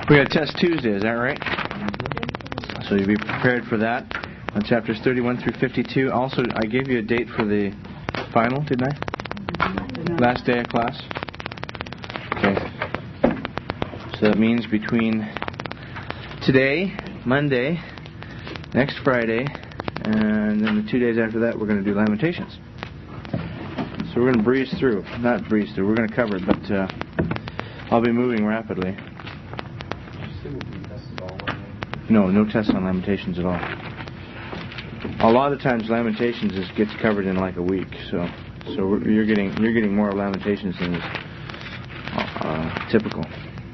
We got Test Tuesday, is that right? So you'll be prepared for that on chapters 31 through 52. Also, I gave you a date for the final, didn't I? Last day of class? Okay. So that means between today, Monday, next Friday, and then the 2 days after that, we're going to do Lamentations. So we're going to breeze through. Not breeze through, we're going to cover it, but I'll be moving rapidly. No tests on Lamentations at all. A lot of times Lamentations gets covered in like a week, so you're getting more Lamentations than is typical.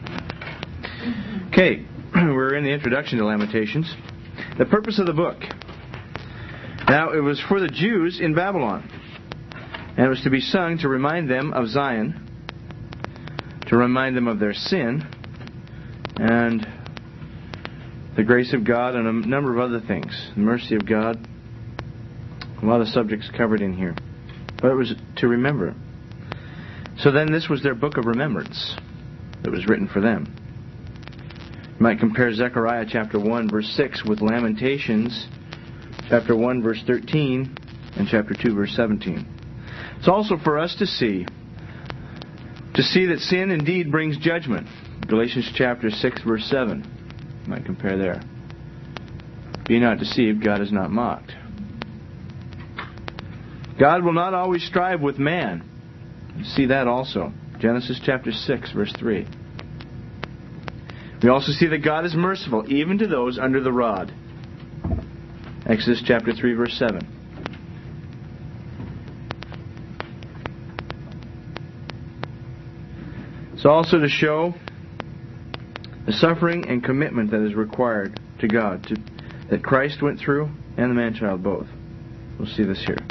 Okay, we're in the introduction to Lamentations. The purpose of the book. Now, it was for the Jews in Babylon, and it was to be sung to remind them of Zion, to remind them of their sin, and the grace of God, and a number of other things. The mercy of God. A lot of subjects covered in here. But it was to remember. So then this was their book of remembrance that was written for them. You might compare Zechariah chapter 1 verse 6 with Lamentations chapter 1 verse 13 and chapter 2 verse 17. It's also for us to see that sin indeed brings judgment. Galatians chapter 6 verse 7. You might compare there. Be not deceived, God is not mocked. God will not always strive with man. See that also. Genesis chapter 6, verse 3. We also see that God is merciful, even to those under the rod. Exodus chapter 3, verse 7. It's also to show the suffering and commitment that is required to God, that Christ went through, and the man-child both. We'll see this here.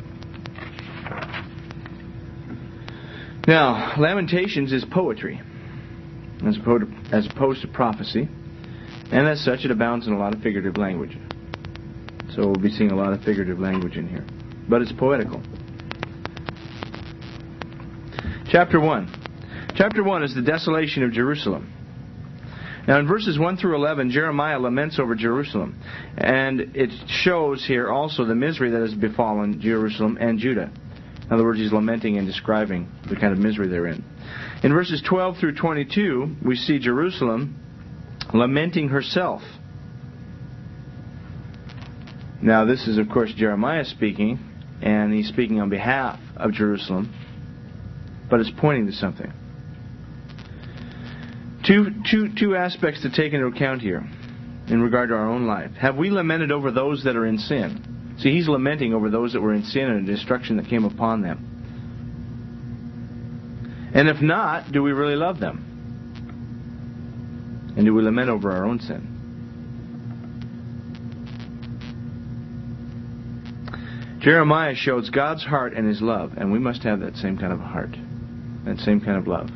Now, Lamentations is poetry, as opposed to prophecy, and as such it abounds in a lot of figurative language. So we'll be seeing a lot of figurative language in here. But it's poetical. Chapter 1. Chapter 1 is the desolation of Jerusalem. Now in verses 1 through 11, Jeremiah laments over Jerusalem. And it shows here also the misery that has befallen Jerusalem and Judah. In other words, he's lamenting and describing the kind of misery they're in. In verses 12 through 22, we see Jerusalem lamenting herself. Now this is of course Jeremiah speaking, and he's speaking on behalf of Jerusalem, but it's pointing to something. Two aspects to take into account here in regard to our own life. Have we lamented over those that are in sin? See, he's lamenting over those that were in sin and the destruction that came upon them. And if not, do we really love them? And do we lament over our own sin? Jeremiah shows God's heart and His love, and we must have that same kind of heart, that same kind of love.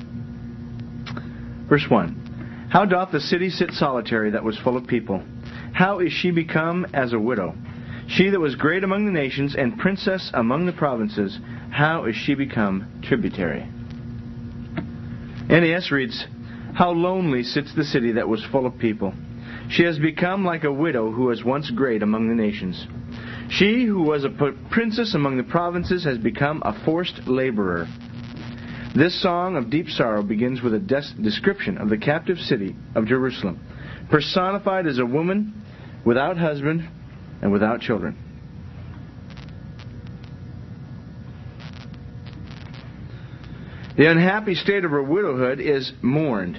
Verse 1. How doth the city sit solitary that was full of people? How is she become as a widow? She that was great among the nations and princess among the provinces, how is she become tributary? NAS reads, how lonely sits the city that was full of people. She has become like a widow who was once great among the nations. She who was a princess among the provinces has become a forced laborer. This song of deep sorrow begins with a description of the captive city of Jerusalem, personified as a woman without husband and without children. The unhappy state of her widowhood is mourned.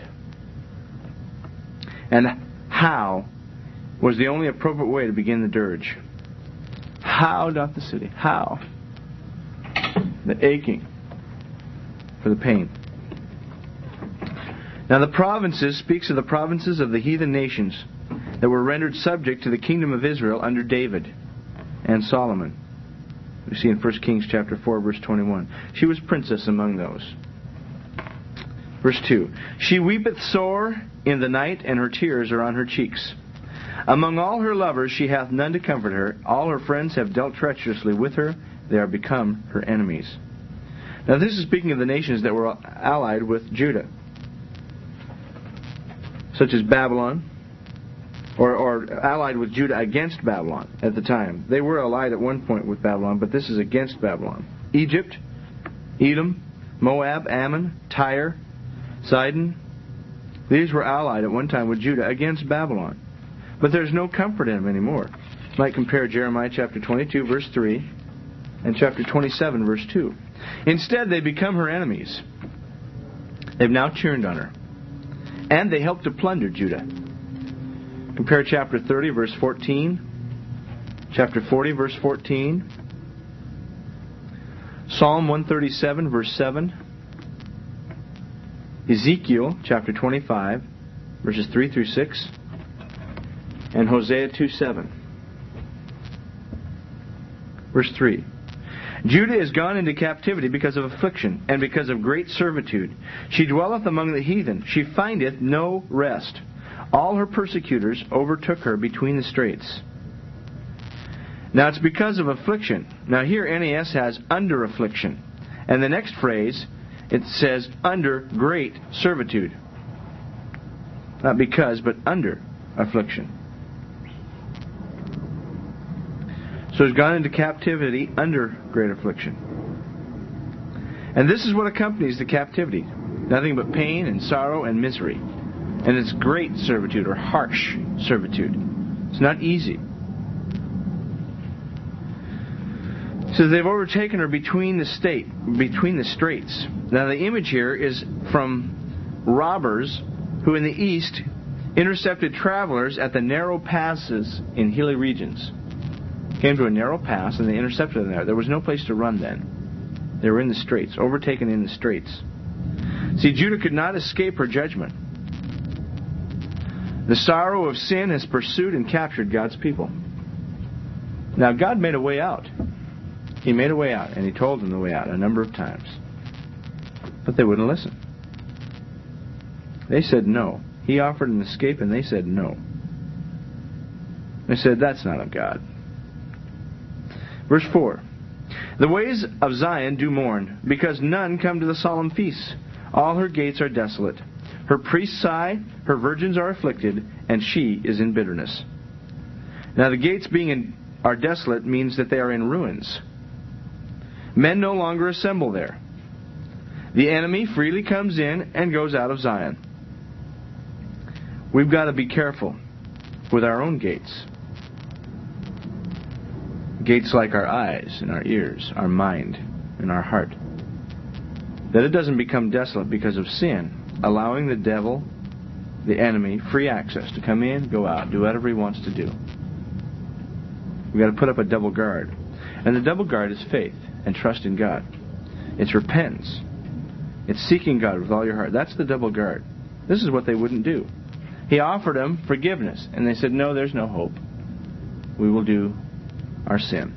And how was the only appropriate way to begin the dirge. How doth the city? How? The aching for the pain. Now the provinces speaks of the provinces of the heathen nations that were rendered subject to the kingdom of Israel under David and Solomon. We see in 1 Kings chapter 4, verse 21. She was princess among those. Verse 2. She weepeth sore in the night, and her tears are on her cheeks. Among all her lovers she hath none to comfort her. All her friends have dealt treacherously with her. They are become her enemies. Now this is speaking of the nations that were allied with Judah. such as Babylon, or allied with Judah against Babylon at the time. They were allied at one point with Babylon, but this is against Babylon. Egypt, Edom, Moab, Ammon, Tyre, Sidon. These were allied at one time with Judah against Babylon. But there's no comfort in them anymore. You might compare Jeremiah chapter 22, verse 3, and chapter 27, verse 2. Instead, they become her enemies. They've now turned on her. And they help to plunder Judah. Compare chapter 30, verse 14, chapter 40, verse 14, Psalm 137, verse 7, Ezekiel chapter 25, verses 3 through 6, and Hosea 2:7. Verse 3. Judah is gone into captivity because of affliction, and because of great servitude. She dwelleth among the heathen. She findeth no rest. All her persecutors overtook her between the straits. Now it's because of affliction. Now here NAS has under affliction. And the next phrase, it says under great servitude. Not because, but under affliction. So it's gone into captivity under great affliction. And this is what accompanies the captivity. Nothing but pain and sorrow and misery. And it's great servitude, or harsh servitude. It's not easy. So they've overtaken her between the straits. Now the image here is from robbers who in the east intercepted travelers at the narrow passes in hilly regions. Came to a narrow pass and they intercepted them there. There was no place to run then. They were in the straits, overtaken in the straits. See, Judah could not escape her judgment. The sorrow of sin has pursued and captured God's people. Now, God made a way out. He made a way out, and He told them the way out a number of times. But they wouldn't listen. They said no. He offered an escape, and they said no. They said, that's not of God. Verse 4. The ways of Zion do mourn, because none come to the solemn feasts. All her gates are desolate. Her priests sigh, her virgins are afflicted, and she is in bitterness. Now the gates are desolate means that they are in ruins. Men no longer assemble there. The enemy freely comes in and goes out of Zion. We've got to be careful with our own gates. Gates like our eyes and our ears, our mind and our heart. That it doesn't become desolate because of sin, allowing the devil, the enemy, free access to come in, go out, do whatever he wants to do. We've got to put up a double guard. And the double guard is faith and trust in God. It's repentance. It's seeking God with all your heart. That's the double guard. This is what they wouldn't do. He offered them forgiveness, and they said, no, there's no hope. We will do our sin.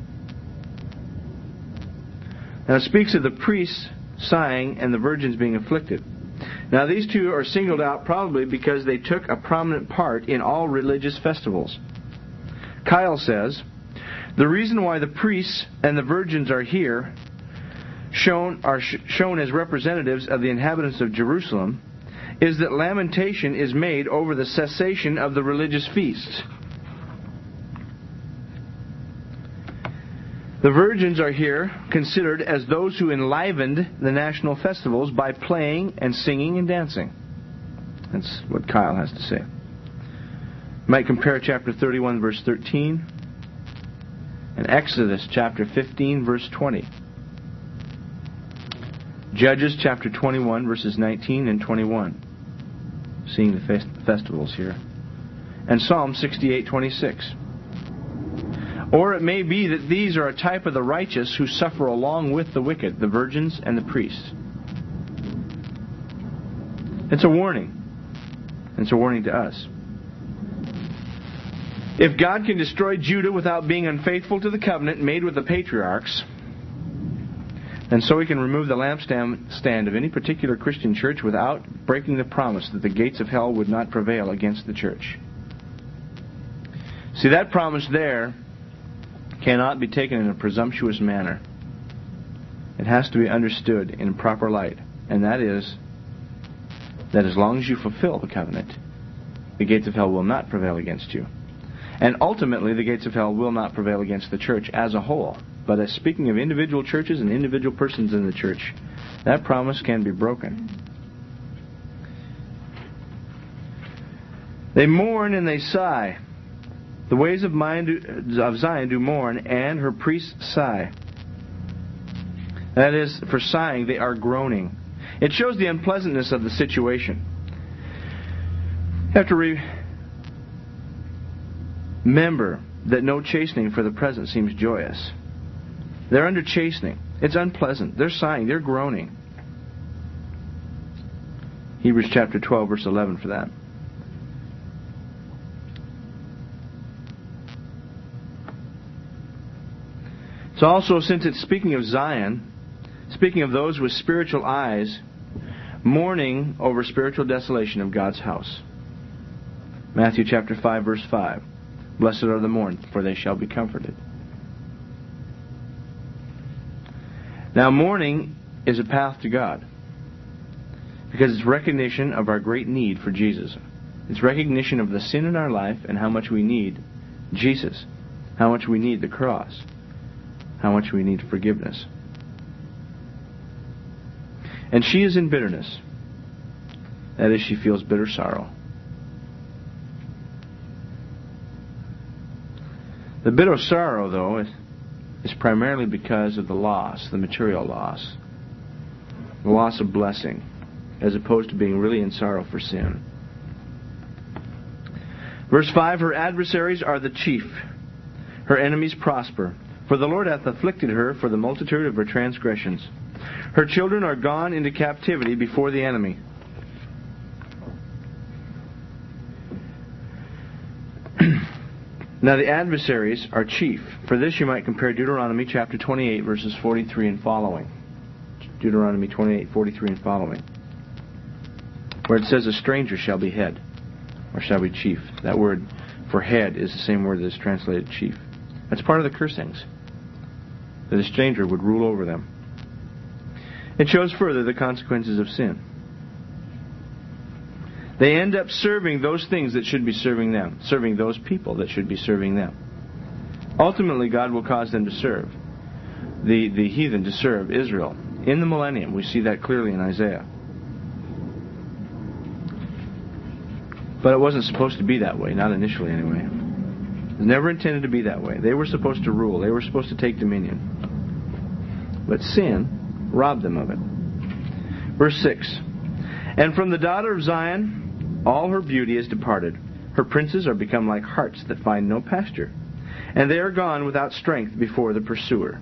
Now it speaks of the priests sighing and the virgins being afflicted. Now these two are singled out probably because they took a prominent part in all religious festivals. Kyle says, the reason why the priests and the virgins are here shown as representatives of the inhabitants of Jerusalem is that lamentation is made over the cessation of the religious feasts. The virgins are here considered as those who enlivened the national festivals by playing and singing and dancing. That's what Kyle has to say. You might compare chapter 31, verse 13, and Exodus chapter 15, verse 20. Judges chapter 21, verses 19 and 21. Seeing the festivals here. And Psalm 68:26. Or it may be that these are a type of the righteous who suffer along with the wicked, the virgins and the priests. It's a warning. It's a warning to us. If God can destroy Judah without being unfaithful to the covenant made with the patriarchs, and so He can remove the lampstand of any particular Christian church without breaking the promise that the gates of hell would not prevail against the church. See, that promise there cannot be taken in a presumptuous manner. It has to be understood in proper light. And that is that as long as you fulfill the covenant, the gates of hell will not prevail against you. And ultimately, the gates of hell will not prevail against the church as a whole. But as speaking of individual churches and individual persons in the church, that promise can be broken. They mourn and they sigh. The ways of Zion do mourn, and her priests sigh. That is, for sighing, they are groaning. It shows the unpleasantness of the situation. You have to remember that no chastening for the present seems joyous. They're under chastening. It's unpleasant. They're sighing. They're groaning. Hebrews chapter 12, verse 11 for that. So also, since it's speaking of Zion, speaking of those with spiritual eyes, mourning over spiritual desolation of God's house. Matthew chapter 5, verse 5. Blessed are the mourn, for they shall be comforted. Now, mourning is a path to God, because it's recognition of our great need for Jesus. It's recognition of the sin in our life and how much we need Jesus, how much we need the cross, how much we need forgiveness. And she is in bitterness. That is, she feels bitter sorrow. The bitter sorrow, though, is primarily because of the loss, the material loss. The loss of blessing, as opposed to being really in sorrow for sin. Verse 5, her adversaries are the chief. Her enemies prosper. For the Lord hath afflicted her for the multitude of her transgressions. Her children are gone into captivity before the enemy. Now the adversaries are chief. For this you might compare Deuteronomy chapter 28, verses 43 and following. Deuteronomy 28, 43 and following. Where it says, a stranger shall be head, or shall be chief. That word for head is the same word that is translated chief. That's part of the cursings, that a stranger would rule over them. It shows further the consequences of sin. They end up serving those things that should be serving them, serving those people that should be serving them. Ultimately, God will cause them to serve, the heathen to serve Israel. In the millennium, we see that clearly in Isaiah. But it wasn't supposed to be that way, not initially anyway. It was never intended to be that way. They were supposed to rule. They were supposed to take dominion. But sin robbed them of it. Verse 6. And from the daughter of Zion, all her beauty is departed. Her princes are become like harts that find no pasture. And they are gone without strength before the pursuer.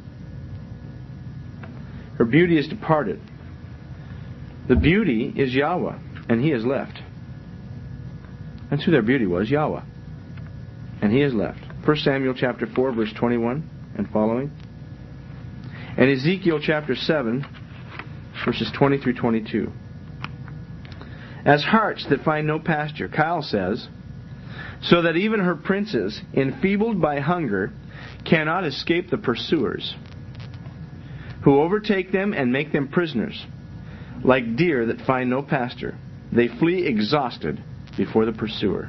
Her beauty is departed. The beauty is Yahweh, and He has left. That's who their beauty was, Yahweh. And He has left. 1 Samuel chapter 4, verse 21 and following. And Ezekiel chapter 7, verses 20 through 22. As harts that find no pasture, Kyle says, so that even her princes, enfeebled by hunger, cannot escape the pursuers, who overtake them and make them prisoners. Like deer that find no pasture, they flee exhausted before the pursuer.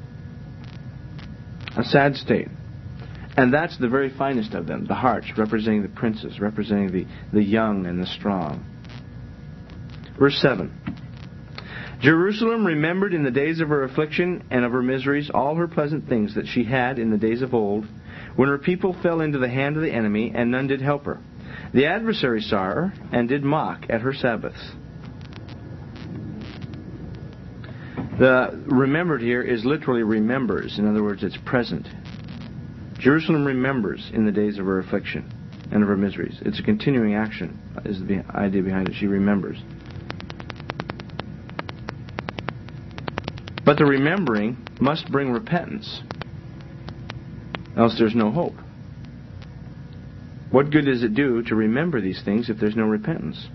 A sad state. And that's the very finest of them, the harts, representing the princes, representing the young and the strong. Verse 7. Jerusalem remembered in the days of her affliction and of her miseries all her pleasant things that she had in the days of old, when her people fell into the hand of the enemy, and none did help her. The adversary saw her, and did mock at her Sabbaths. The remembered here is literally remembers. In other words, it's present. Jerusalem remembers in the days of her affliction and of her miseries. It's a continuing action, is the idea behind it. She remembers. But the remembering must bring repentance, else there's no hope. What good does it do to remember these things if there's no repentance?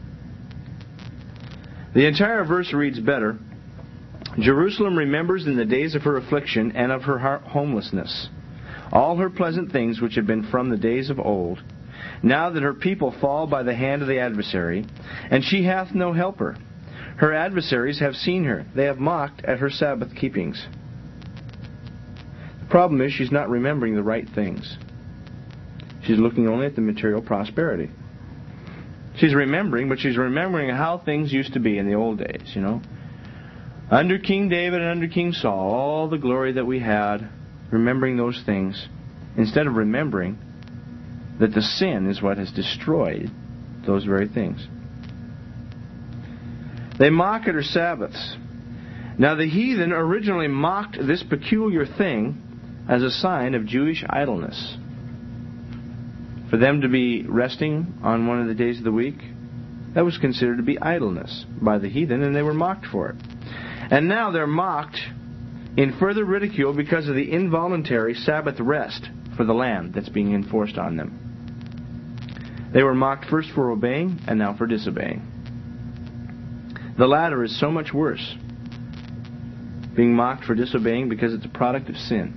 The entire verse reads better. Jerusalem remembers in the days of her affliction and of her homelessness all her pleasant things which have been from the days of old, now that her people fall by the hand of the adversary, and she hath no helper. Her adversaries have seen her. They have mocked at her Sabbath keepings. The problem is she's not remembering the right things. She's looking only at the material prosperity. She's remembering, but she's remembering how things used to be in the old days, Under King David and under King Saul, all the glory that we had, remembering those things, instead of remembering that the sin is what has destroyed those very things. They mock at her Sabbaths. Now the heathen originally mocked this peculiar thing as a sign of Jewish idleness. For them to be resting on one of the days of the week, that was considered to be idleness by the heathen, and they were mocked for it. And now they're mocked in further ridicule because of the involuntary Sabbath rest for the land that's being enforced on them. They were mocked first for obeying, and now for disobeying. The latter is so much worse, being mocked for disobeying because it's a product of sin.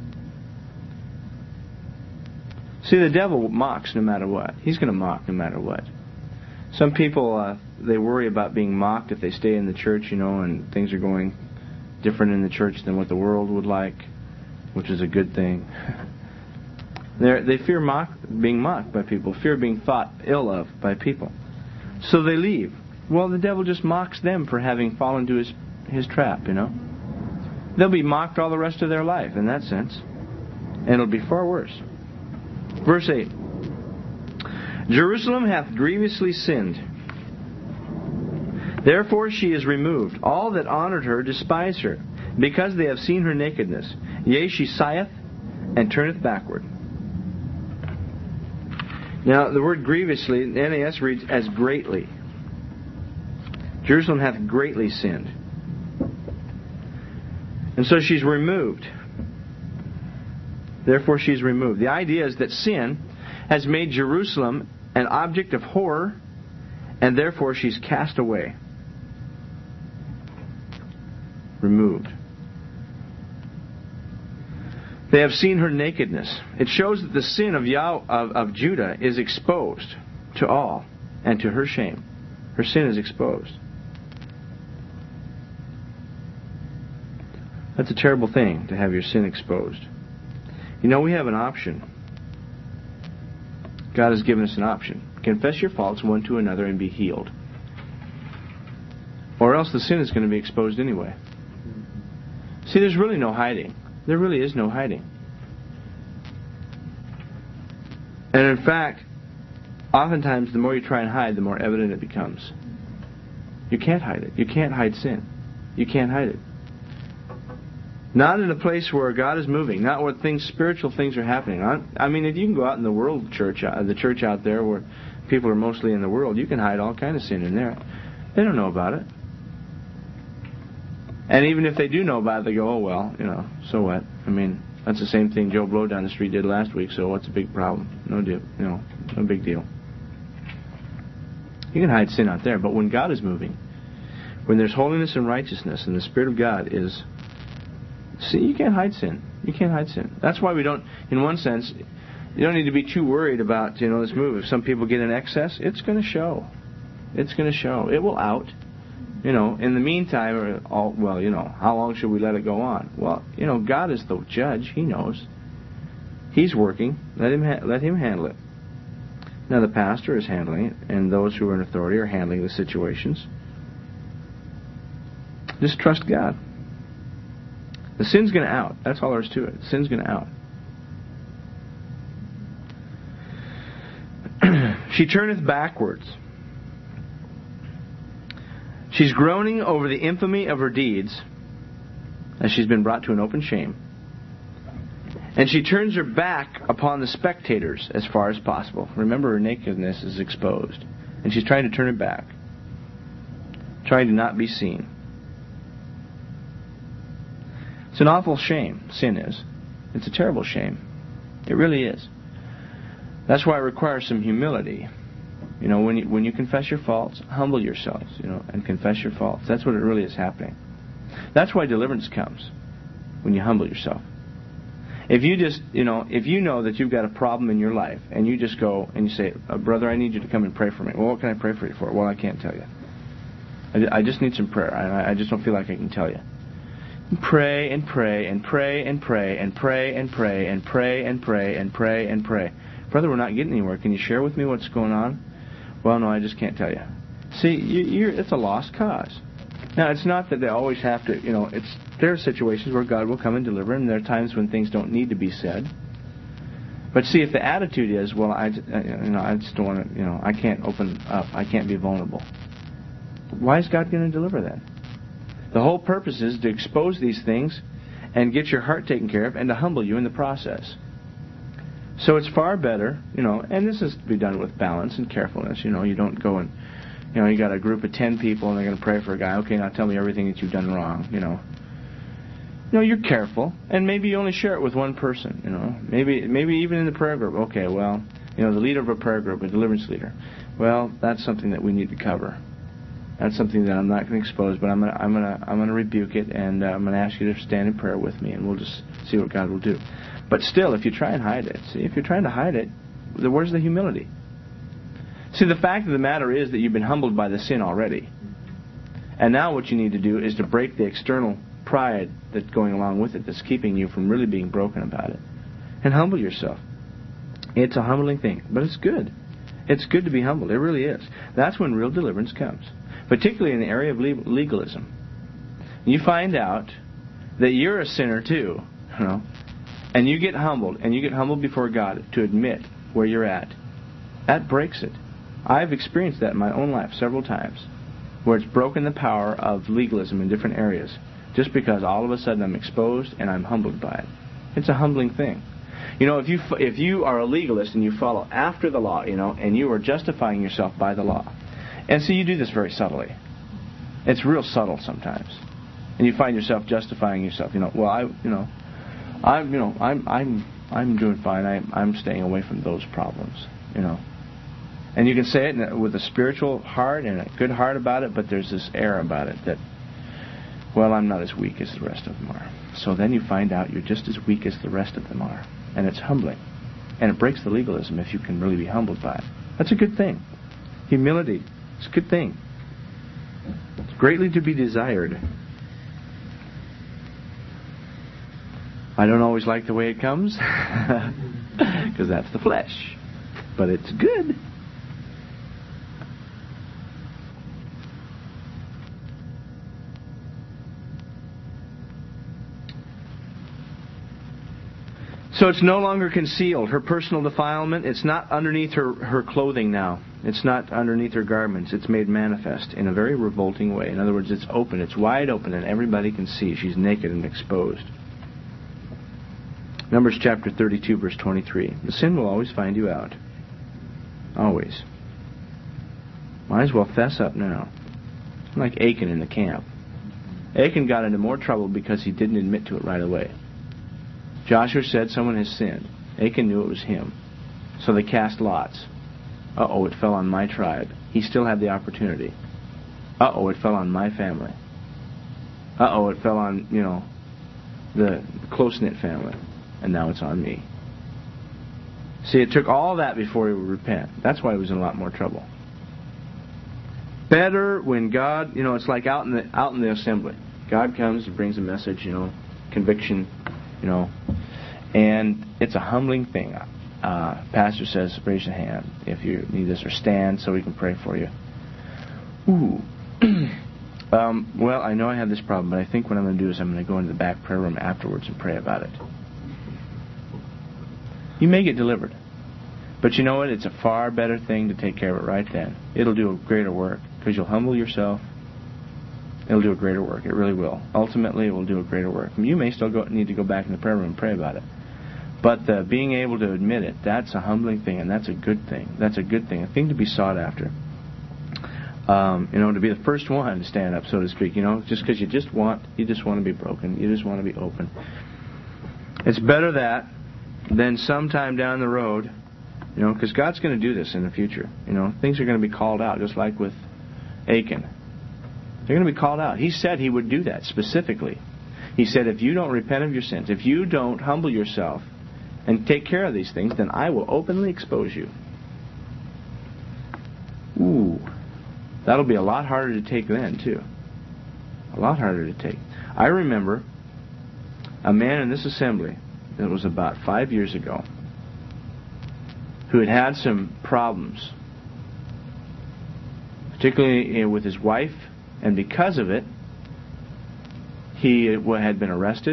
See, the devil mocks no matter what. He's going to mock no matter what. Some people, they worry about being mocked if they stay in the church, and things are going different in the church than what the world would like, which is a good thing. They fear being mocked by people, fear being thought ill of by people. So they leave. Well, the devil just mocks them for having fallen to his trap, They'll be mocked all the rest of their life in that sense. And it'll be far worse. Verse 8. Jerusalem hath grievously sinned. Therefore she is removed. All that honored her despise her, because they have seen her nakedness. Yea, she sigheth and turneth backward. Now, the word grievously, the NAS reads as greatly. Jerusalem hath greatly sinned. And so she's removed. Therefore she's removed. The idea is that sin has made Jerusalem an object of horror, and therefore she's cast away. Removed. They have seen her nakedness. It shows that the sin of Judah is exposed to all, and to her shame. Her sin is exposed. That's a terrible thing, to have your sin exposed. We have an option. God has given us an option. Confess your faults one to another and be healed. Or else the sin is going to be exposed anyway. See, there's really no hiding. There really is no hiding. And in fact, oftentimes the more you try and hide, the more evident it becomes. You can't hide it. You can't hide sin. You can't hide it. Not in a place where God is moving, not where spiritual things are happening. I mean, if you can go out in the world church, the church out there where people are mostly in the world, you can hide all kind of sin in there. They don't know about it. And even if they do know about it, they go, oh well, so what? I mean, that's the same thing Joe Blow down the street did last week, so what's the big problem? No big deal. You can hide sin out there, but when God is moving, when there's holiness and righteousness, and the Spirit of God is... See, you can't hide sin. You can't hide sin. That's why we don't, in one sense, you don't need to be too worried about, this move. If some people get in excess, it's going to show. It's going to show. It will out. In the meantime, how long should we let it go on? Well, God is the judge. He knows. He's working. Let him handle it. Now, the pastor is handling it, and those who are in authority are handling the situations. Just trust God. The sin's going to out. That's all there is to it. The sin's going to out. She turneth backwards. She's groaning over the infamy of her deeds, as she's been brought to an open shame. And she turns her back upon the spectators as far as possible. Remember, her nakedness is exposed. And she's trying to turn it back. Trying to not be seen. It's an awful shame, sin is. It's a terrible shame. It really is. That's why it requires some humility. When you confess your faults, humble yourselves, and confess your faults. That's what it really is happening. That's why deliverance comes, when you humble yourself. If you just, if you know that you've got a problem in your life, and you just go and you say, brother, I need you to come and pray for me. Well, what can I pray for you for? Well, I can't tell you. I just need some prayer. I just don't feel like I can tell you. Pray and pray and pray and pray and pray and pray and pray and pray and pray and pray. Brother, we're not getting anywhere. Can you share with me what's going on? Well, no, I just can't tell you. See, it's a lost cause. Now, it's not that they always have to, there are situations where God will come and deliver, and there are times when things don't need to be said. But see, if the attitude is, well, I just don't want to, I can't open up, I can't be vulnerable. Why is God going to deliver then? The whole purpose is to expose these things and get your heart taken care of and to humble you in the process. So it's far better, and this is to be done with balance and carefulness. You don't go and, you got a group of 10 people and they're going to pray for a guy. Okay, now tell me everything that you've done wrong, No, you're careful, and maybe you only share it with one person, Maybe even in the prayer group. Okay, well, the leader of a prayer group, a deliverance leader. Well, that's something that we need to cover. That's something that I'm not going to expose, but I'm going to rebuke it, and I'm going to ask you to stand in prayer with me, and we'll just see what God will do. But still, if you try and hide it, if you're trying to hide it, where's the humility? See, the fact of the matter is that you've been humbled by the sin already. And now what you need to do is to break the external pride that's going along with it, that's keeping you from really being broken about it. And humble yourself. It's a humbling thing, but it's good. It's good to be humbled. It really is. That's when real deliverance comes. Particularly in the area of legalism. You find out that you're a sinner too, and you get humbled before God to admit where you're at. That breaks it. I've experienced that in my own life several times, where it's broken the power of legalism in different areas, just because all of a sudden I'm exposed and I'm humbled by it. It's a humbling thing. If you are a legalist and you follow after the law, and you are justifying yourself by the law, and so you do this very subtly. It's real subtle sometimes, and you find yourself justifying yourself. I'm doing fine. I'm staying away from those problems. And you can say it with a spiritual heart and a good heart about it, but there's this air about it that, well, I'm not as weak as the rest of them are. So then you find out you're just as weak as the rest of them are, and it's humbling, and it breaks the legalism if you can really be humbled by it. That's a good thing. Humility. It's a good thing. It's greatly to be desired. I don't always like the way it comes, because that's the flesh. But it's good. So it's no longer concealed. Her personal defilement, it's not underneath her clothing now. It's not underneath her garments. It's made manifest in a very revolting way. In other words, it's open. It's wide open, and everybody can see. She's naked and exposed. Numbers chapter 32, verse 23. The sin will always find you out. Always. Might as well fess up now. Like Achan in the camp. Achan got into more trouble because he didn't admit to it right away. Joshua said someone has sinned. Achan knew it was him. So they cast lots. Uh-oh, it fell on my tribe. He still had the opportunity. Uh-oh, it fell on my family. Uh-oh, it fell on, the close-knit family. And now it's on me. See, it took all that before he would repent. That's why he was in a lot more trouble. Better when God, it's like out in the assembly. God comes and brings a message, conviction, and it's a humbling thing. Pastor says, raise your hand if you need this, or stand so we can pray for you. Ooh. Well, I know I have this problem, but I think what I'm going to do is I'm going to go into the back prayer room afterwards and pray about it. You may get delivered. But you know what? It's a far better thing to take care of it right then. It'll do a greater work, because you'll humble yourself. It'll do a greater work. It really will. Ultimately, it will do a greater work. You may still need to go back in the prayer room and pray about it. But being able to admit it, that's a humbling thing, and that's a good thing. That's a good thing, a thing to be sought after. To be the first one to stand up, so to speak. Just because you just want to be broken. You just want to be open. It's better that than sometime down the road, because God's going to do this in the future. Things are going to be called out, just like with Achan. They're going to be called out. He said he would do that specifically. He said, if you don't repent of your sins, if you don't humble yourself and take care of these things, then I will openly expose you. Ooh. That'll be a lot harder to take then, too. A lot harder to take. I remember a man in this assembly, that was about 5 years ago, who had some problems, particularly with his wife, and because of it, he had been arrested.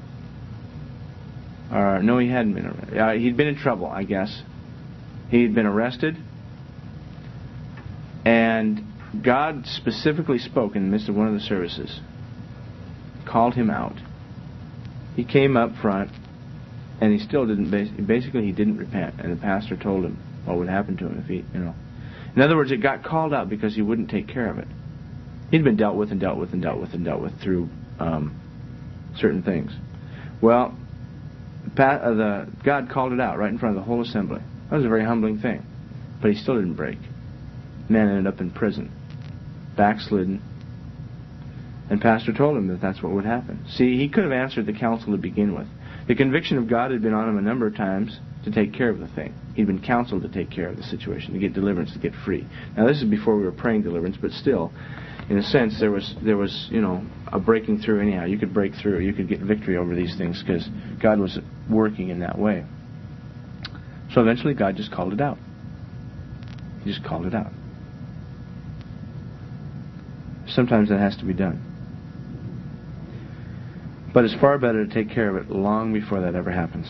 No, he hadn't been arrested. He'd been in trouble, I guess. He'd been arrested, and God specifically spoke in the midst of one of the services, called him out. He came up front, and he still didn't. Basically, he didn't repent, and the pastor told him what would happen to him if he, In other words, it got called out because he wouldn't take care of it. He'd been dealt with and dealt with and dealt with and dealt with through certain things. Well, God called it out right in front of the whole assembly. That was a very humbling thing, but he still didn't break. The man ended up in prison, backslidden. And pastor told him that that's what would happen. See, he could have answered the counsel to begin with. The conviction of God had been on him a number of times to take care of the thing. He'd been counseled to take care of the situation, to get deliverance, to get free. Now, this is before we were praying deliverance, but still, in a sense, there was a breaking through anyhow. You could break through. You could get victory over these things because God was working in that way. So eventually, God just called it out. He just called it out. Sometimes that has to be done. But it's far better to take care of it long before that ever happens.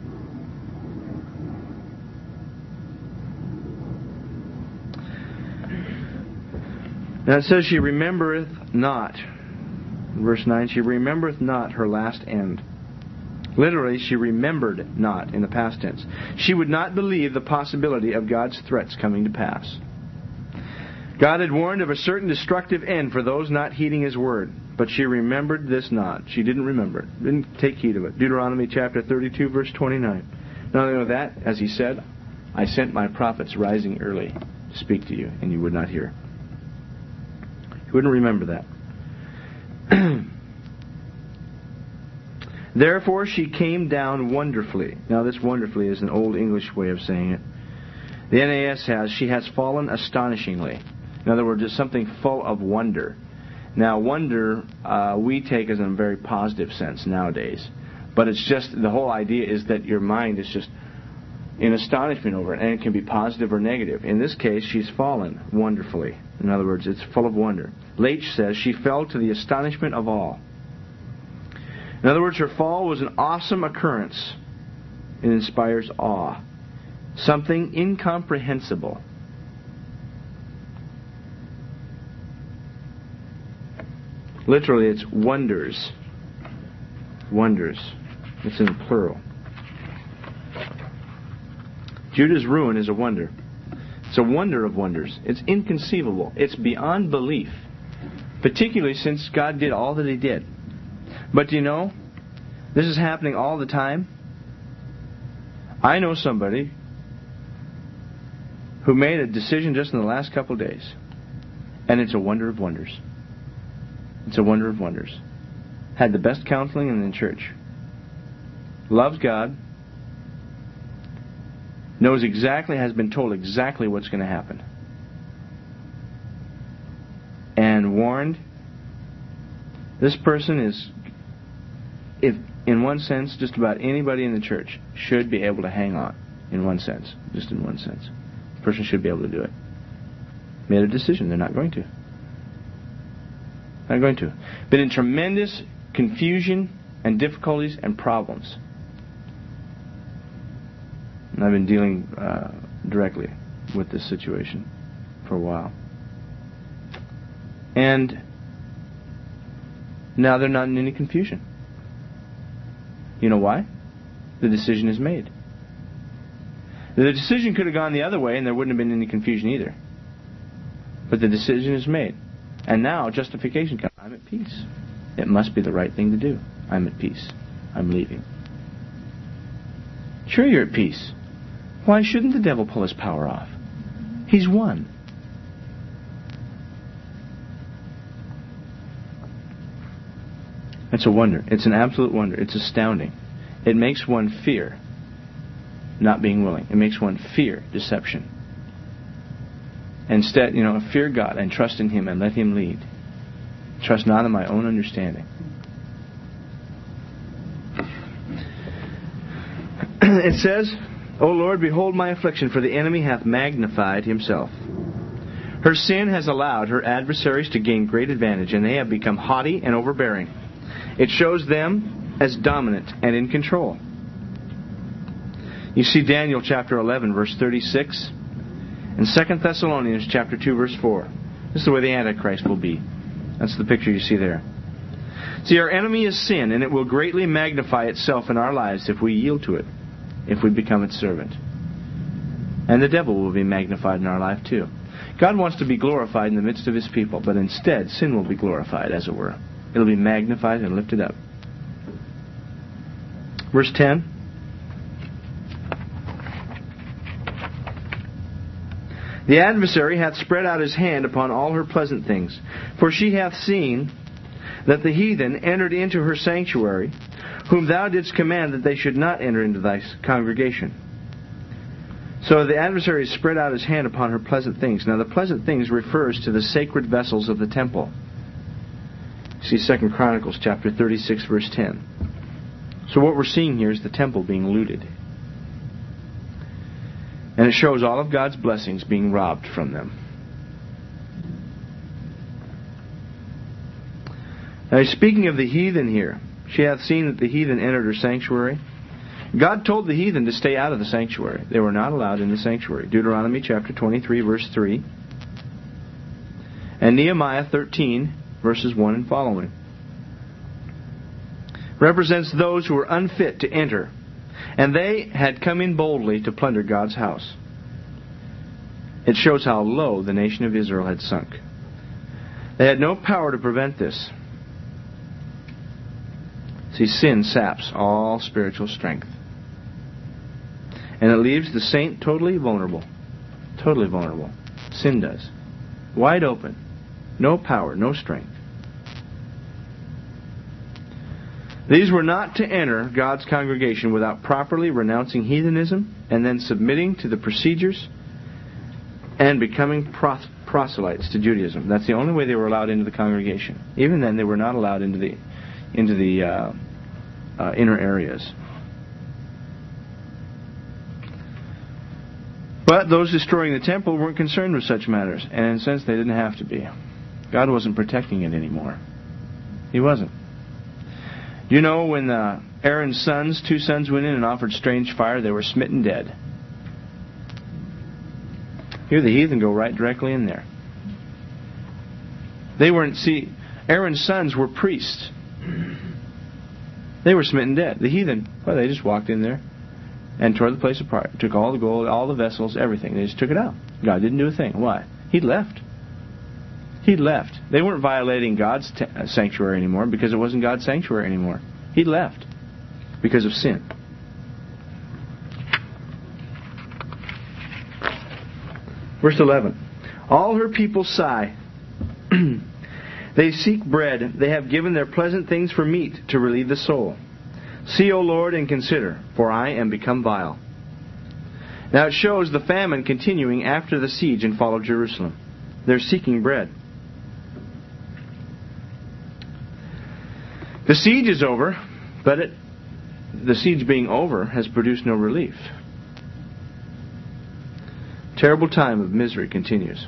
Now it says, she remembereth not. Verse 9, she remembereth not her last end. Literally, she remembered not in the past tense. She would not believe the possibility of God's threats coming to pass. God had warned of a certain destructive end for those not heeding His word. But she remembered this not. She didn't remember it. Didn't take heed of it. Deuteronomy chapter 32, verse 29. Not only that, as He said, I sent my prophets rising early to speak to you, and you would not hear. You wouldn't remember that. Therefore she came down wonderfully. Now this wonderfully is an old English way of saying it. The NAS has, she has fallen astonishingly. In other words, it's something full of wonder. Now, wonder we take as in a very positive sense nowadays. But it's just, the whole idea is that your mind is just in astonishment over it. And it can be positive or negative. In this case, she's fallen wonderfully. In other words, it's full of wonder. Leitch says, she fell to the astonishment of all. In other words, her fall was an awesome occurrence. It inspires awe. Something incomprehensible. Literally, it's wonders. Wonders. It's in plural. Judah's ruin is a wonder. It's a wonder of wonders. It's inconceivable. It's beyond belief. Particularly since God did all that He did. But do you know, this is happening all the time. I know somebody who made a decision just in the last couple of days. And it's a wonder of wonders. It's a wonder of wonders. Had the best counseling in the church. Loves God. Knows exactly, has been told exactly what's going to happen. And warned. This person is, if in one sense, just about anybody in the church should be able to hang on. In one sense. Just in one sense. The person should be able to do it. Made a decision. They're not going to. Not going to. Been in tremendous confusion and difficulties and problems. And I've been dealing directly with this situation for a while. And now they're not in any confusion. You know why? The decision is made. The decision could have gone the other way and there wouldn't have been any confusion either. But the decision is made. And now justification comes. I'm at peace. It must be the right thing to do. I'm at peace. I'm leaving. Sure, you're at peace. Why shouldn't the devil pull his power off? He's won. It's a wonder. It's an absolute wonder. It's astounding. It makes one fear not being willing. It makes one fear deception. Instead, fear God and trust in Him and let Him lead. Trust not in my own understanding. It says, O Lord, behold my affliction, for the enemy hath magnified himself. Her sin has allowed her adversaries to gain great advantage, and they have become haughty and overbearing. It shows them as dominant and in control. You see Daniel chapter 11, verse 36, and 2 Thessalonians chapter 2, verse 4. This is the way the Antichrist will be. That's the picture you see there. See, our enemy is sin, and it will greatly magnify itself in our lives if we yield to it, if we become its servant. And the devil will be magnified in our life too. God wants to be glorified in the midst of His people, but instead sin will be glorified, as it were. It'll be magnified and lifted up. Verse 10. The adversary hath spread out his hand upon all her pleasant things, for she hath seen that the heathen entered into her sanctuary, whom thou didst command that they should not enter into thy congregation. So the adversary spread out his hand upon her pleasant things. Now the pleasant things refers to the sacred vessels of the temple. See 2 Chronicles chapter 36, verse 10. So what we're seeing here is the temple being looted. And it shows all of God's blessings being robbed from them. Now he's speaking of the heathen here. She hath seen that the heathen entered her sanctuary. God told the heathen to stay out of the sanctuary. They were not allowed in the sanctuary. Deuteronomy chapter 23, verse 3. And Nehemiah 13, verses 1 and following. Represents those who were unfit to enter. And they had come in boldly to plunder God's house. It shows how low the nation of Israel had sunk. They had no power to prevent this. See, sin saps all spiritual strength. And it leaves the saint totally vulnerable. Totally vulnerable. Sin does. Wide open. No power, no strength. These were not to enter God's congregation without properly renouncing heathenism and then submitting to the procedures and becoming proselytes to Judaism. That's the only way they were allowed into the congregation. Even then, they were not allowed into the inner areas. But those destroying the temple weren't concerned with such matters, and in a sense, they didn't have to be. God wasn't protecting it anymore. He wasn't. You know, when Aaron's two sons went in and offered strange fire, they were smitten dead. Here the heathen go right directly in there. Aaron's sons were priests. They were smitten dead. The heathen, they just walked in there and tore the place apart. Took all the gold, all the vessels, everything. They just took it out. God didn't do a thing. Why? He'd left. He'd left. They weren't violating God's sanctuary anymore because it wasn't God's sanctuary anymore. He'd left because of sin. Verse 11. All her people sigh. They seek bread. They have given their pleasant things for meat to relieve the soul. See, O Lord, and consider, for I am become vile. Now it shows the famine continuing after the siege and fall of Jerusalem. They're seeking bread. The siege is over, but the siege being over has produced no relief. Terrible time of misery continues.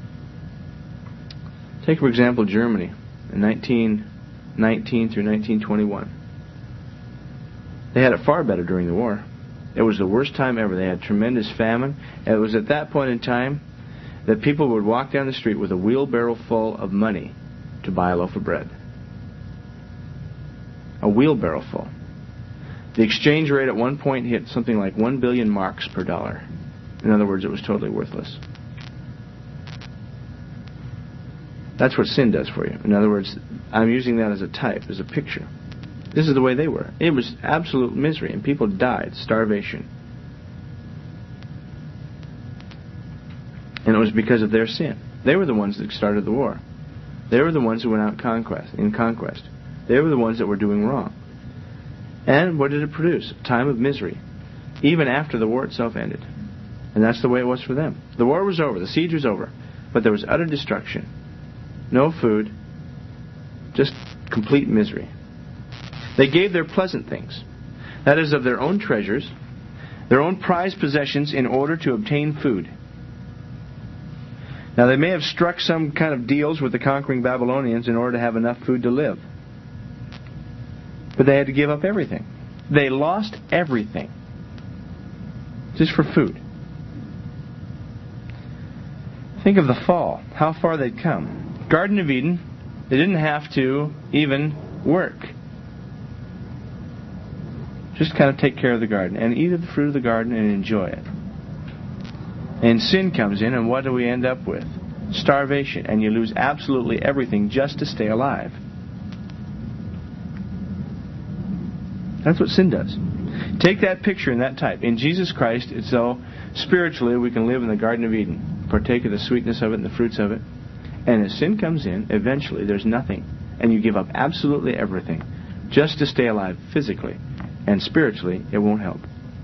Take, for example, Germany in 1919 through 1921. They had it far better during the war. It was the worst time ever. They had tremendous famine. And it was at that point in time that people would walk down the street with a wheelbarrow full of money to buy a loaf of bread. A wheelbarrow full. The exchange rate at one point hit something like 1 billion marks per dollar. In other words, it was totally worthless. That's what sin does for you. In other words, I'm using that as a type, as a picture. This is the way they were. It was absolute misery, and people died, starvation. And it was because of their sin. They were the ones that started the war. They were the ones who went out in conquest. They were the ones that were doing wrong. And what did it produce? A time of misery, even after the war itself ended. And that's the way it was for them. The war was over. The siege was over. but there was utter destruction. No food, just complete misery. They gave their pleasant things, that is, of their own treasures, their own prized possessions, in order to obtain food. Now, they may have struck some kind of deals with the conquering Babylonians in order to have enough food to live. But they had to give up everything. They lost everything just for food. Think of the fall, how far they'd come. Garden of Eden, they didn't have to even work. Just kind of take care of the garden and eat of the fruit of the garden and enjoy it. And sin comes in, and what do we end up with? Starvation, and you lose absolutely everything just to stay alive. That's what sin does. Take that picture and that type. In Jesus Christ, it's so spiritually we can live in the Garden of Eden, partake of the sweetness of it and the fruits of it. And as sin comes in, eventually there's nothing. And you give up absolutely everything just to stay alive physically. And spiritually, it won't help.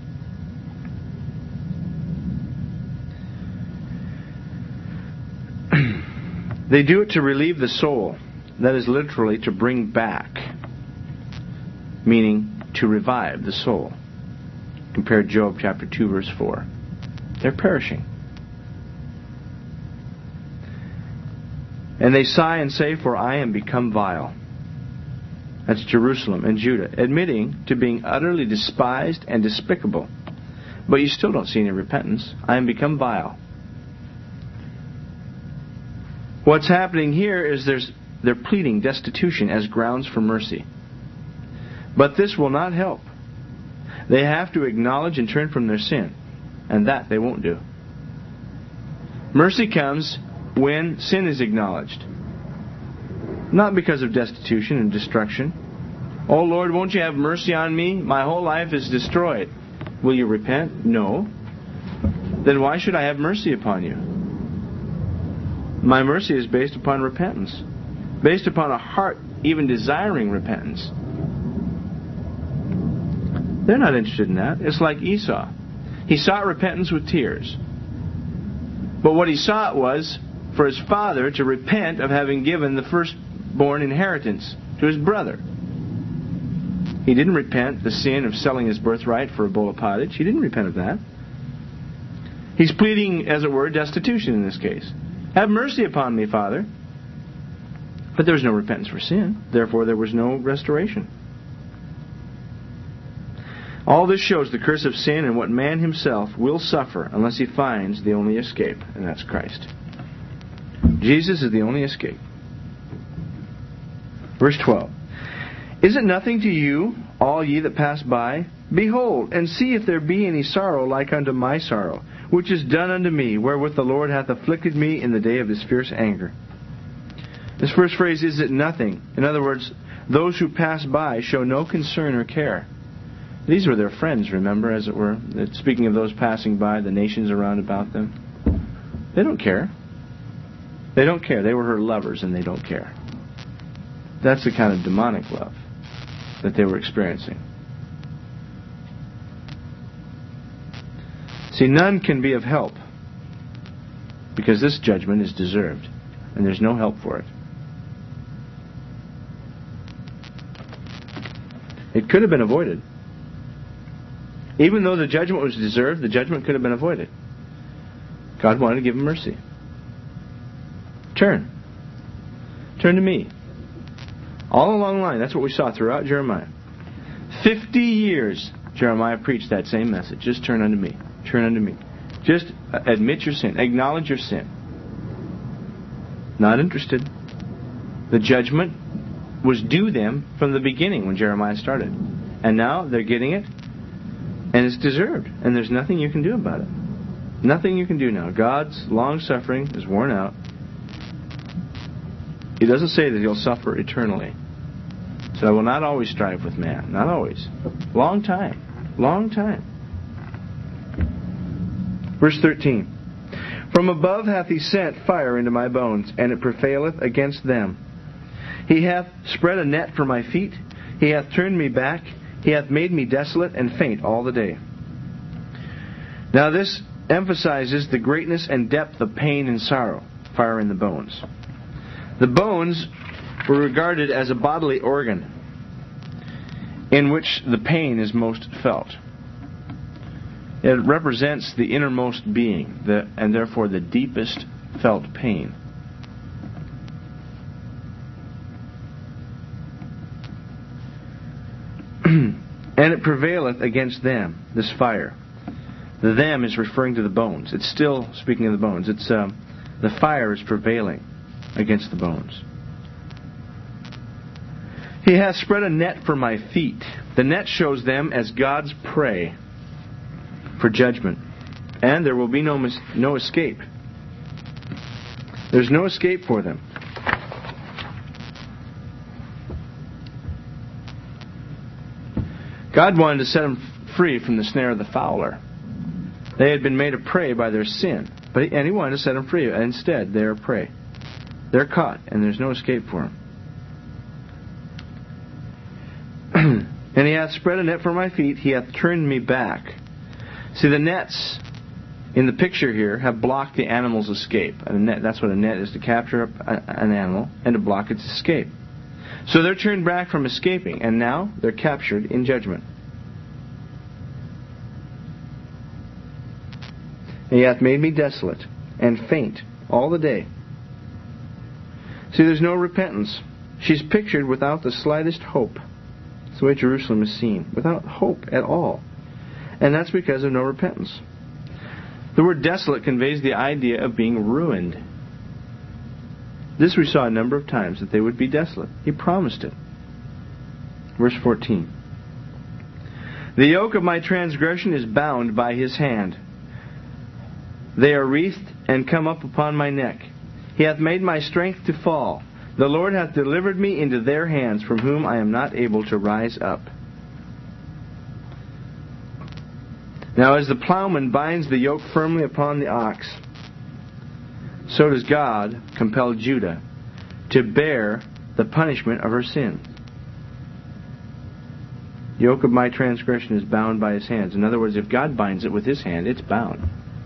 They do it to relieve the soul. That is literally to bring back. Meaning to revive the soul. Compare Job chapter 2 verse 4. They're perishing. And they sigh and say, "For I am become vile." That's Jerusalem and Judah, admitting to being utterly despised and despicable. But you still don't see any repentance. I am become vile. What's happening here is they're pleading destitution as grounds for mercy. But this will not help. They have to acknowledge and turn from their sin. And that they won't do. Mercy comes when sin is acknowledged. Not because of destitution and destruction. "Oh Lord, won't you have mercy on me? My whole life is destroyed." Will you repent? No. Then why should I have mercy upon you? My mercy is based upon repentance. Based upon a heart even desiring repentance. They're not interested in that. It's like Esau. He sought repentance with tears. But what he sought was for his father to repent of having given the firstborn inheritance to his brother. He didn't repent the sin of selling his birthright for a bowl of pottage. He didn't repent of that. He's pleading, as it were, destitution in this case. "Have mercy upon me, Father." But there was no repentance for sin. Therefore, there was no restoration. All this shows the curse of sin and what man himself will suffer unless he finds the only escape, and that's Christ. Jesus is the only escape. Verse 12. "Is it nothing to you, all ye that pass by? Behold, and see if there be any sorrow like unto my sorrow, which is done unto me, wherewith the Lord hath afflicted me in the day of his fierce anger." This first phrase, "is it nothing?" In other words, those who pass by show no concern or care. These were their friends, remember, as it were. Speaking of those passing by, the nations around about them. They don't care. They don't care. They were her lovers, and they don't care. That's the kind of demonic love that they were experiencing. See, none can be of help because this judgment is deserved, and there's no help for it. It could have been avoided. Even though the judgment was deserved, the judgment could have been avoided. God wanted to give him mercy. Turn. Turn to me. All along the line, that's what we saw throughout Jeremiah. 50 years Jeremiah preached that same message. Just turn unto me. Turn unto me. Just admit your sin. Acknowledge your sin. Not interested. The judgment was due them from the beginning when Jeremiah started. And now they're getting it. And it's deserved. And there's nothing you can do about it. Nothing you can do now. God's long-suffering is worn out. He doesn't say that he'll suffer eternally. So I will not always strive with man. Not always. Long time. Long time. Verse 13. "From above hath he sent fire into my bones, and it prevaileth against them. He hath spread a net for my feet. He hath turned me back. He hath made me desolate and faint all the day." Now this emphasizes the greatness and depth of pain and sorrow. fire in the bones. The bones were regarded as a bodily organ in which the pain is most felt. It represents the innermost being, and therefore the deepest felt pain. And it prevaileth against them, this fire. The them is referring to the bones. It's still speaking of the bones. It's the fire is prevailing against the bones. He hath spread a net for my feet. The net shows them as God's prey for judgment. And there will be no escape. There's no escape for them. God wanted to set them free from the snare of the fowler. They had been made a prey by their sin. And He wanted to set them free. Instead, they are prey. They're caught, and there's no escape for them. And He hath spread a net for my feet. He hath turned me back. See, the nets in the picture here have blocked the animal's escape. That's what a net is, to capture an animal and to block its escape. So they're turned back from escaping, and now they're captured in judgment. He hath made me desolate and faint all the day. See, there's no repentance. She's pictured without the slightest hope. That's the way Jerusalem is seen, without hope at all. And that's because of no repentance. The word desolate conveys the idea of being ruined. This we saw a number of times, that they would be desolate. He promised it. Verse 14. The yoke of my transgression is bound by His hand. They are wreathed and come up upon my neck. He hath made my strength to fall. The Lord hath delivered me into their hands, from whom I am not able to rise up. Now as the plowman binds the yoke firmly upon the ox, so does God compel Judah to bear the punishment of her sin. The yoke of my transgression is bound by His hands. In other words, if God binds it with His hand, it's bound.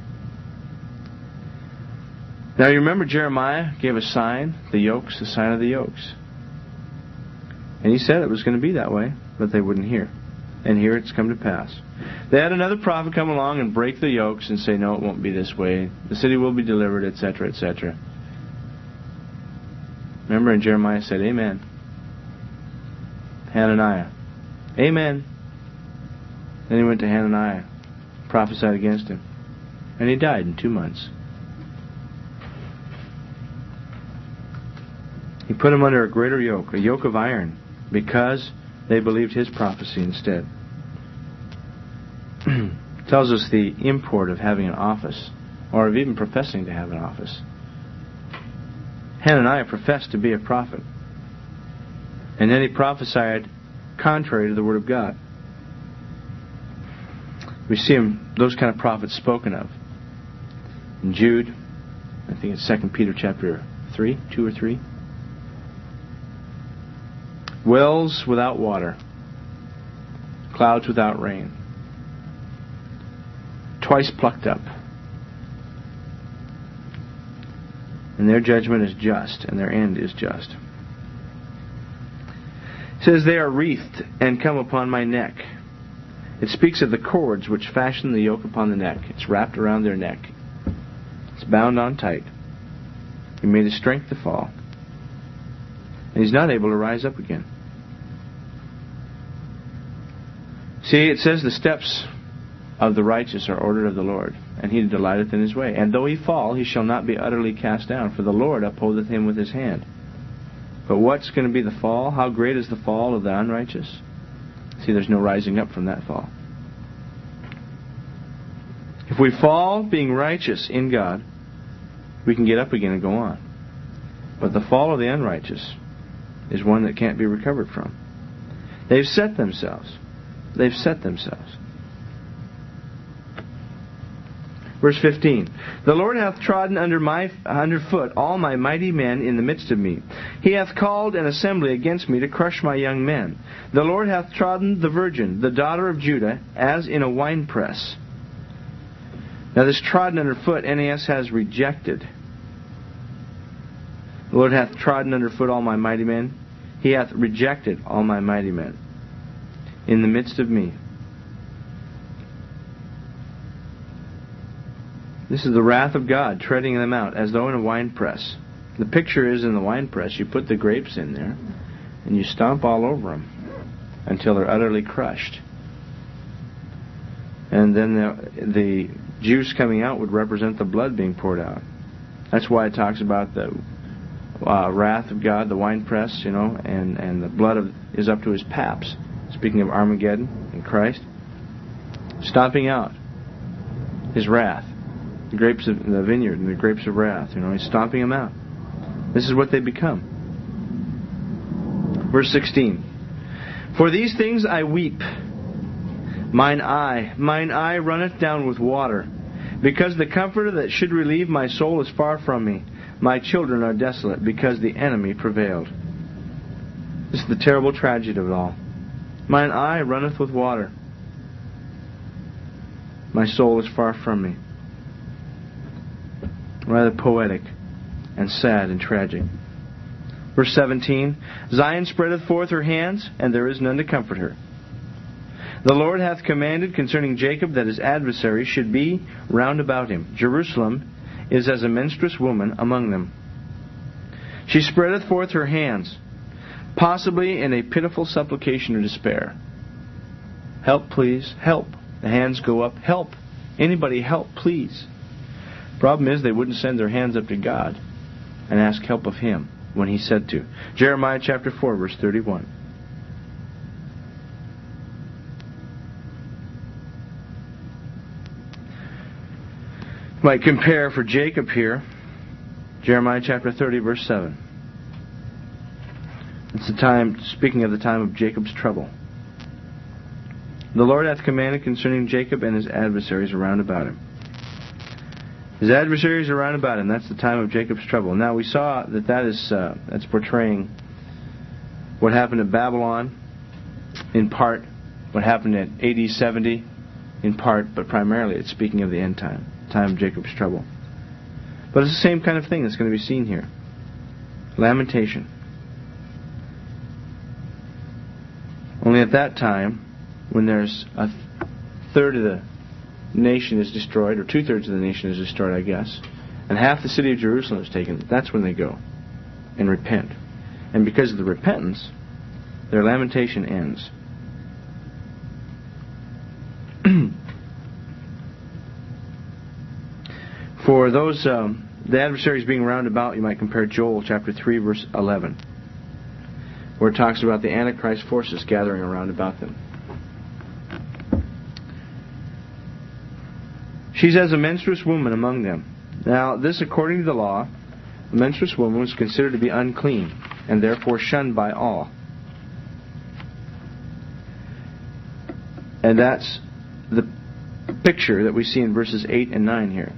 Now you remember Jeremiah gave a sign, the yokes, the sign of the yokes. And he said it was going to be that way, but they wouldn't hear. And here it's come to pass. They had another prophet come along and break the yokes and say, no, it won't be this way. The city will be delivered, etc., etc. Remember, and Jeremiah said, Amen. Hananiah, Amen. Then he went to Hananiah, prophesied against him. And he died in 2 months. He put him under a greater yoke, a yoke of iron, because they believed his prophecy instead. Tells us the import of having an office, or of even professing to have an office. Hananiah professed to be a prophet, and then he prophesied contrary to the Word of God. We see those kind of prophets spoken of in Jude. I think it's 2 Peter chapter 3, 2 or 3. Wells without water, clouds without rain, twice plucked up. And their judgment is just, and their end is just. It says, they are wreathed and come upon my neck. It speaks of the cords which fasten the yoke upon the neck. It's wrapped around their neck. It's bound on tight. He made his strength to fall. And he's not able to rise up again. See, it says the steps of the righteous are ordered of the Lord, and He delighteth in His way. And though he fall, he shall not be utterly cast down, for the Lord upholdeth him with His hand. But what's going to be the fall? How great is the fall of the unrighteous? See, there's no rising up from that fall. If we fall being righteous in God, we can get up again and go on. But the fall of the unrighteous is one that can't be recovered from. They've set themselves. They've set themselves. Verse 15. The Lord hath trodden under foot all my mighty men in the midst of me. He hath called an assembly against me to crush my young men. The Lord hath trodden the virgin, the daughter of Judah, as in a winepress. Now this trodden under foot, NAS has rejected. The Lord hath trodden under foot all my mighty men. He hath rejected all my mighty men in the midst of me. This is the wrath of God treading them out as though in a winepress. The picture is in the winepress. You put the grapes in there and you stomp all over them until they're utterly crushed. And then the juice coming out would represent the blood being poured out. That's why it talks about the wrath of God, the winepress, and the blood is up to his paps. Speaking of Armageddon and Christ, stomping out his wrath. The grapes of the vineyard and the grapes of wrath. He's stomping them out. This is what they become. Verse 16. For these things I weep. Mine eye runneth down with water, because the comforter that should relieve my soul is far from me. My children are desolate, because the enemy prevailed. This is the terrible tragedy of it all. Mine eye runneth with water. My soul is far from me. Rather poetic and sad and tragic. Verse 17. Zion spreadeth forth her hands, and there is none to comfort her. The Lord hath commanded concerning Jacob that his adversary should be round about him. Jerusalem is as a menstruous woman among them. She spreadeth forth her hands, possibly in a pitiful supplication or despair. Help, please. Help. The hands go up. Help. Anybody help, please. Problem is, they wouldn't send their hands up to God and ask help of Him when He said to. Jeremiah chapter 4, verse 31. You might compare for Jacob here, Jeremiah chapter 30, verse 7. It's the time, speaking of the time of Jacob's trouble. The Lord hath commanded concerning Jacob and his adversaries around about him. His adversaries are round about him. That's the time of Jacob's trouble. Now we saw that's portraying what happened at Babylon, in part, what happened at AD 70, in part, but primarily it's speaking of the end time of Jacob's trouble. But it's the same kind of thing that's going to be seen here. Lamentation. Only at that time, when there's a third of the nation is destroyed, or 2/3 of the nation is destroyed, I guess, and half the city of Jerusalem is taken, that's when they go and repent. And because of the repentance, their lamentation ends. For those, the adversaries being round about, you might compare Joel chapter 3, verse 11, where it talks about the Antichrist forces gathering around about them. She's as a menstruous woman among them. Now, this, according to the law, a menstruous woman was considered to be unclean, and therefore shunned by all. And that's the picture that we see in verses 8 and 9 here.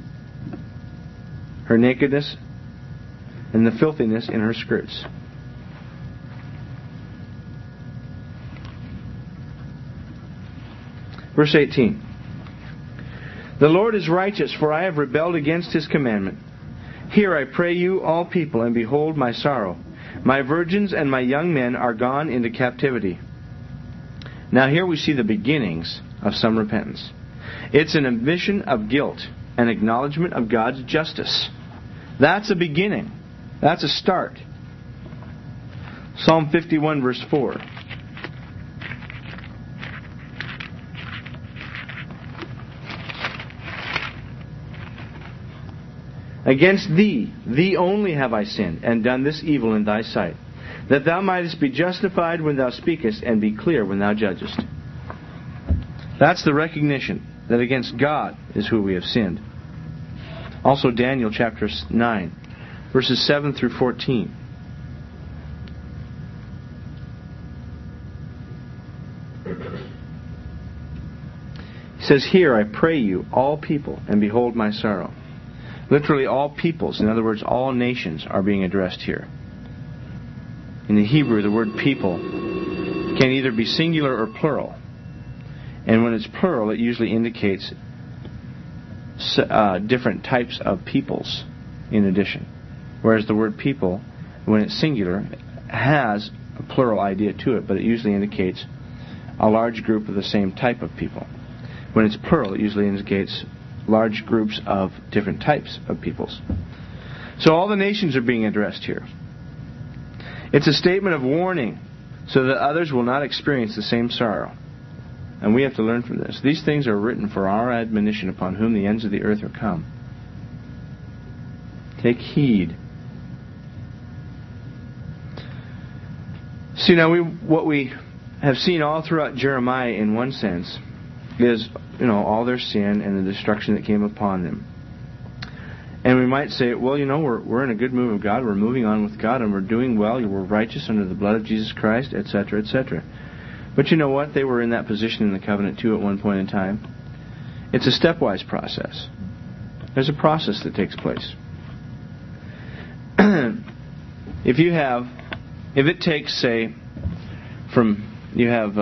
Her nakedness and the filthiness in her skirts. Verse 18. The Lord is righteous, for I have rebelled against His commandment. Hear, I pray you, all people, and behold my sorrow. My virgins and my young men are gone into captivity. Now here we see the beginnings of some repentance. It's an admission of guilt, an acknowledgement of God's justice. That's a beginning. That's a start. Psalm 51, verse 4. Against thee, thee only have I sinned, and done this evil in thy sight, that thou mightest be justified when thou speakest, and be clear when thou judgest. That's the recognition that against God is who we have sinned. Also Daniel chapter 9, verses 7 through 14. He says, Hear, I pray you, all people, and behold my sorrow. Literally all peoples, in other words, all nations are being addressed here. In the Hebrew, the word people can either be singular or plural. And when it's plural, it usually indicates different types of peoples in addition. Whereas the word people, when it's singular, has a plural idea to it, but it usually indicates a large group of the same type of people. When it's plural, it usually indicates large groups of different types of peoples. So all the nations are being addressed here. It's a statement of warning so that others will not experience the same sorrow. And we have to learn from this. These things are written for our admonition, upon whom the ends of the earth are come. Take heed. See, now what we have seen all throughout Jeremiah, in one sense, is all their sin and the destruction that came upon them. And we might say, well, we're in a good move of God, we're moving on with God, and we're doing well, we're righteous under the blood of Jesus Christ, etc., etc. But you know what? They were in that position in the covenant too at one point in time. It's a stepwise process. There's a process that takes place. If it takes, say, you have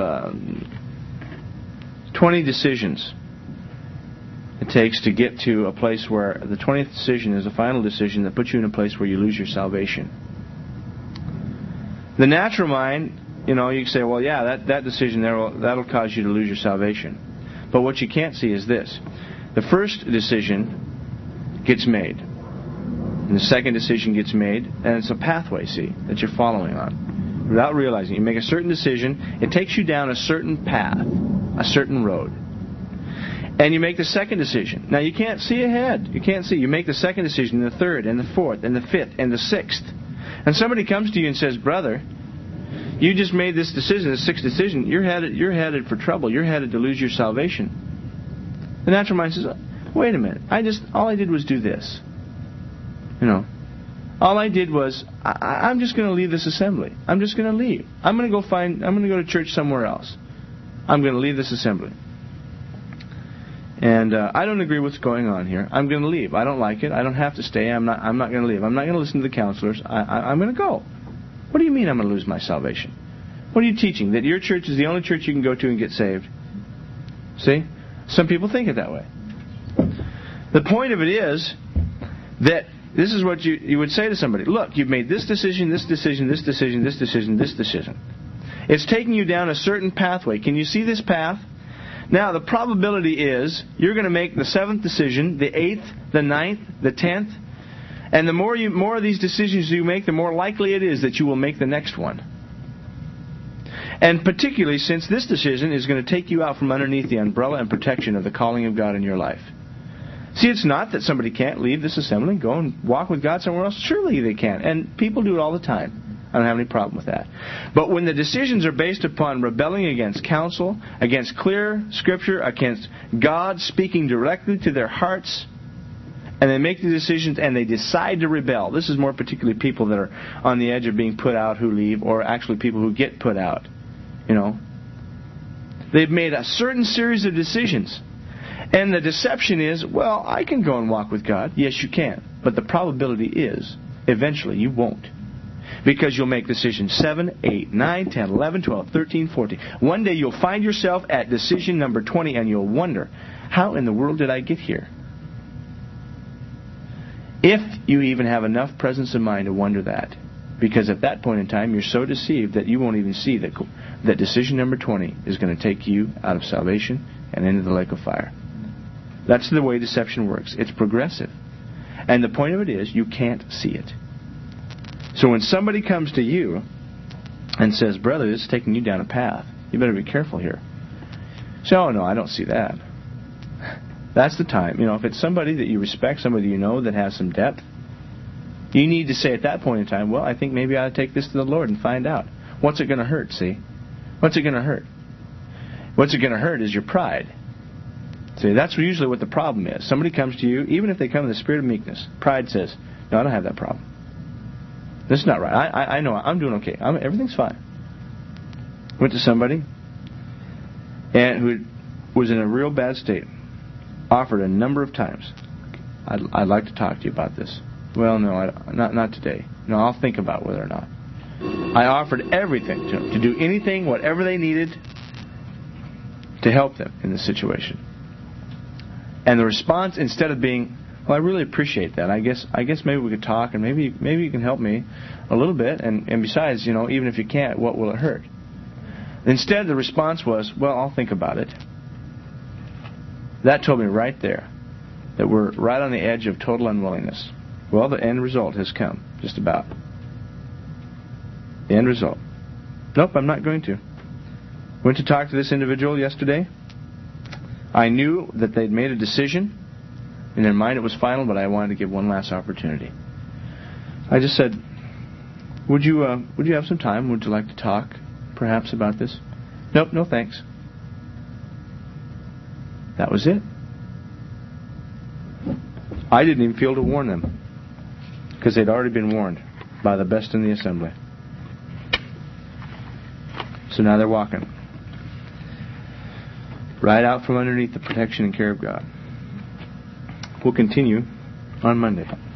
20 decisions it takes to get to a place where the 20th decision is a final decision that puts you in a place where you lose your salvation. The natural mind, you can say, well, yeah, that decision there, that'll cause you to lose your salvation. But what you can't see is this. The first decision gets made. And the second decision gets made, and it's a pathway, that you're following on. Without realizing, you make a certain decision, it takes you down a certain path, a certain road. And you make the second decision. Now, you can't see ahead. You can't see. You make the second decision, and the third, and the fourth, and the fifth, and the sixth. And somebody comes to you and says, brother, you just made this decision, the sixth decision. You're headed for trouble. You're headed to lose your salvation. The natural mind says, wait a minute. All I did was do this. All I did was, I'm just going to leave this assembly. I'm just going to leave. I'm going to go to church somewhere else. I'm going to leave this assembly. And I don't agree with what's going on here. I'm going to leave. I don't like it. I don't have to stay. I'm not going to leave. I'm not going to listen to the counselors. I'm going to go. What do you mean I'm going to lose my salvation? What are you teaching? That your church is the only church you can go to and get saved? See? Some people think it that way. The point of it is that this is what you would say to somebody. Look, you've made this decision, this decision, this decision, this decision, this decision. It's taking you down a certain pathway. Can you see this path? Now, the probability is you're going to make the 7th decision, the 8th, the 9th, the 10th. And the more of these decisions you make, the more likely it is that you will make the next one. And particularly since this decision is going to take you out from underneath the umbrella and protection of the calling of God in your life. See, it's not that somebody can't leave this assembly and go and walk with God somewhere else. Surely they can. And people do it all the time. I don't have any problem with that. But when the decisions are based upon rebelling against counsel, against clear Scripture, against God speaking directly to their hearts, and they make the decisions and they decide to rebel. This is more particularly people that are on the edge of being put out who leave, or actually people who get put out. They've made a certain series of decisions. And the deception is, well, I can go and walk with God. Yes, you can. But the probability is, eventually you won't. Because you'll make decisions 7, 8, 9, 10, 11, 12, 13, 14. One day you'll find yourself at decision number 20 and you'll wonder, how in the world did I get here? If you even have enough presence of mind to wonder that. Because at that point in time, you're so deceived that you won't even see that decision number 20 is going to take you out of salvation and into the lake of fire. That's the way deception works. It's progressive. And the point of it is, you can't see it. So when somebody comes to you and says, brother, this is taking you down a path, you better be careful here. Say, oh, no, I don't see that. That's the time. If it's somebody that you respect, somebody you know that has some depth, you need to say at that point in time, well, I think maybe I ought to take this to the Lord and find out. What's it going to hurt, see? What's it going to hurt? What's it going to hurt is your pride. See, that's usually what the problem is. Somebody comes to you, even if they come in the spirit of meekness. Pride says, no, I don't have that problem. This is not right. I know I'm doing okay. Everything's fine. Went to somebody and who was in a real bad state. Offered a number of times. I'd like to talk to you about this. Well, no, not today. No, I'll think about whether or not. I offered everything to them, to do anything, whatever they needed, to help them in this situation. And the response, instead of being, Well, I really appreciate that. I guess maybe we could talk, and maybe you can help me a little bit. And besides, even if you can't, what will it hurt? Instead, the response was, well, I'll think about it. That told me right there that we're right on the edge of total unwillingness. Well, the end result has come, just about. The end result. Nope, I'm not going to. Went to talk to this individual yesterday. I knew that they'd made a decision. In their mind it was final, but I wanted to give one last opportunity. I just said, would you have some time? Would you like to talk, perhaps, about this? Nope, no thanks. That was it. I didn't even feel to warn them, because they'd already been warned by the best in the assembly. So now they're walking right out from underneath the protection and care of God. We'll continue on Monday.